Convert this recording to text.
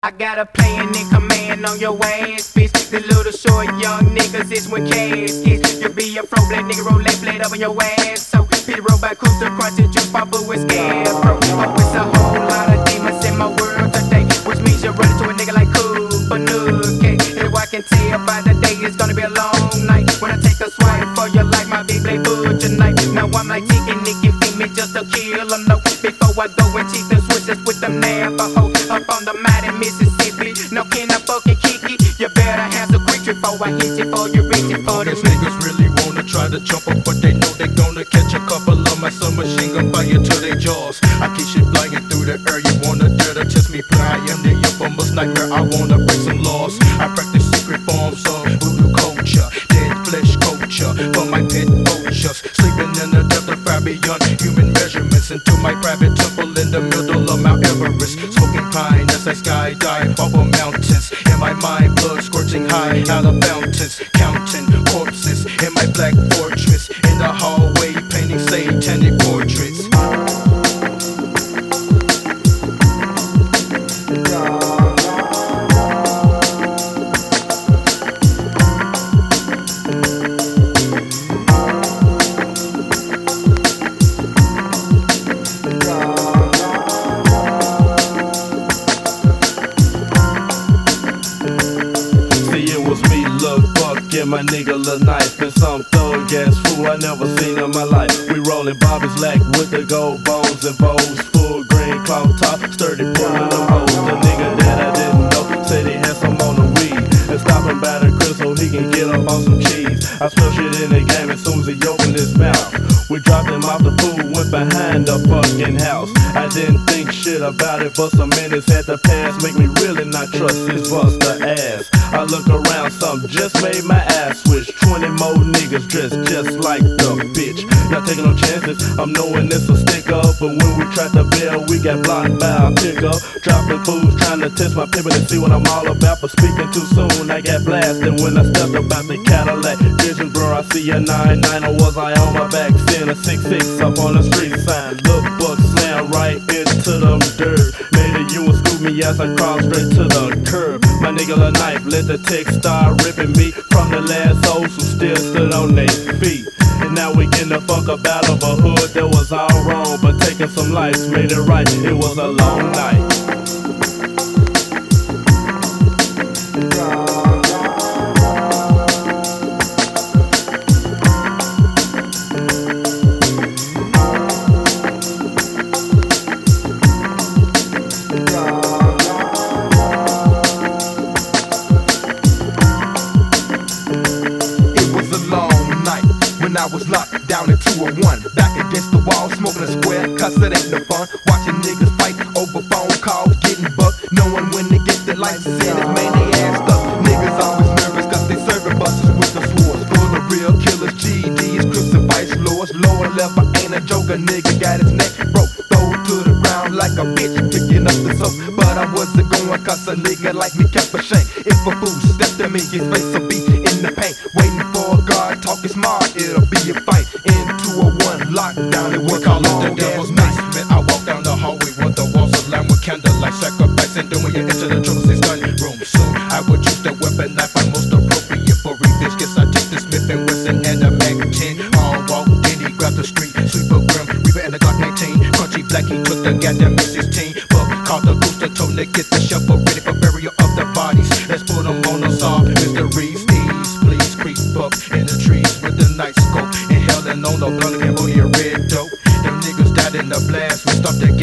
I got a plan in command on your ass, bitch. The little short young niggas is with caskets. You be a fro black nigga, roll that blade up on your ass. So, Peter robot, cruiser, crunch and juice, bamboo and scab, bro. Oh, it's a whole lot of demons in my world today, which means you're running to a nigga like Cooper Nookie. And I can tell by the day it's gonna be a long night when I take a swipe for your life, my big blade butcher knife. Now I'm like taking Nicky, feed me just to kill them, no. Before I go and cheat them switches with them Navajo up on the mighty Mississippi. No, can I fucking kick it? You better have some quick before I hit you for you reach it for the These niggas really wanna try to jump up, but they know they gonna catch a couple of my submachine gun fire to their jaws. I keep shit flying through the air. You wanna dare to test me? Play, I am the infamous nightmare. I wanna break some laws. I practice secret forms of voodoo culture, dead flesh culture for my pet vultures. Sleeping in the depth of far beyond human measurements, into my private temple in the middle of Mount Everest. Smoking pine as I skydive over mountains. In my mind, blood scorching high out of fountains. Counting corpses in my black fortress. In the hallway, painting satanic portraits. And my nigga Lil Knife and some thug ass fool I never seen in my life. We rollin' Bobby's lack with the gold bones and bows, full green cloth top, sturdy pulling them hoes. The nigga that I didn't know said he had some on the weed and stopping by the crib so he can get up on some cheese. I smell shit in the game as soon as he opened his mouth. We dropped him off the food, went behind the fucking house. I didn't think shit about it, but some minutes had to pass, make me really not trust his buster ass. I look around, something just made my ass switch. 20 more niggas dressed just like the bitch. Not taking no chances, I'm knowing this a stick up, but when we tried to bail, we got blocked by a pickup. Dropping fools, trying to test my pimpin' and see what I'm all about, but speaking too soon, I got blasted when I stepped about the Cadillac. Vision blur, I see a 9-9, or was I on my back? Seeing a 6-6 up on the street sign. Look, buck slam right into them dirt. Later you would scoop me as I cross straight to the curb. My nigga Lil Knife let the text start ripping me from the last hoes who still stood on their feet. And now we getting the fuck up out of a hood that was all wrong, but taking some lights made it right. It was a long night. I was locked down in 201, back against the wall, smoking a square, cause it ain't no fun. Watching niggas fight over phone calls, getting bucked, knowing when to get the license in it, man, they ass up. Niggas always nervous cause they serving buses with the swords, full of real killers, GDs, Crips and Vice Lords. Lower level ain't a joke, a nigga got his neck broke, throw to the ground like a bitch picking up the soap. But I wasn't going cause a nigga like me kept a shank. If a fool stepped to me, his face will be in the paint, waiting for a guard, talking smart, it'll be a fight. In 201 lockdown, it was call it the devil's basement. I walk down the hallway with the walls aligned with candlelight, sacrificing, doing you into the triple six gun room. Soon I would choose the weapon I find most appropriate for revenge. Guess I take the Smith and Wesson and the Mac 10. All walk, then he grabbed the street, sweeper grim, Reaper and the Glock 19. Crunchy black, he took the goddamn M16. Buck called the booster, told to get the shovel ready for burial of the bodies. Let's put them on us all, mysteries, ease, please creep up in the trees with the night scope. Inhaling on the blunt of Cambodia red dope. Them niggas died in the blast, we stopped that